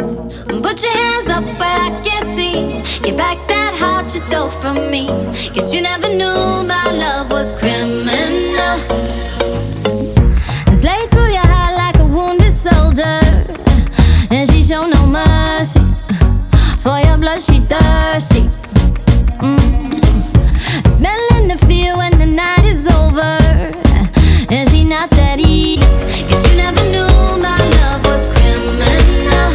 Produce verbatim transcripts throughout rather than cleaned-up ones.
Put your hands up where I can see. Get back that heart you stole from me. Guess you never knew my love was criminal. It's laid through your heart like a wounded soldier, and she showed no mercy. For your blood she thirsty. mm. Smelling the fear when the night is over, and she not that easy. Guess you never knew my love was criminal.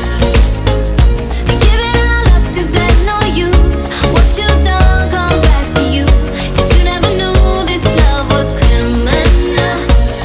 Give it all up, cause there's no use. What you've done comes back to you. Guess you never knew this love was criminal.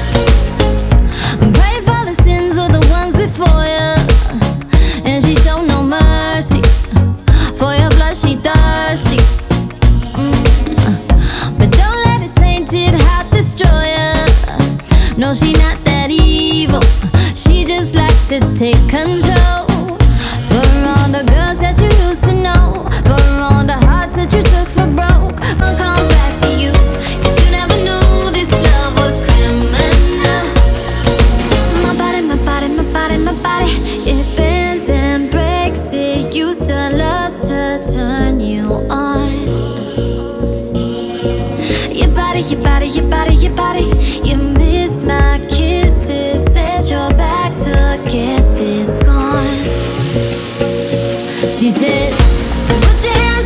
Pray for the sins of the ones before you, and she showed no mercy. For your blood she thirsty. mm. But don't let it tainted heart destroy you. No, she not that evil. She just like to take control. For all the girls that you used to know, for all the hearts that you took for broke, one comes back to you. Cause you never knew this love was criminal. My body, my body, my body, my body, it bends and breaks. It used to love to turn you on. Your body, your body, your body, your body. You miss my kisses. Said you're back to get this gone. She said, put your hands